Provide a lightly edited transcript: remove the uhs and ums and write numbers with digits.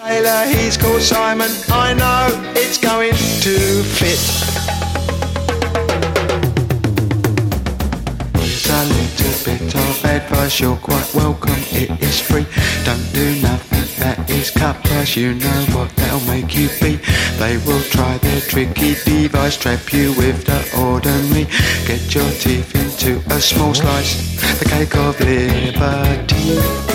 Taylor, he's called Simon. I know it's going to fit. Here's a little bit of advice, you're quite welcome, it is free. Don't do nothing that is cut price, you know what that'll make you be. They will try their tricky device, trap you with the ordinary. Get your teeth into a small slice, the cake of liberty.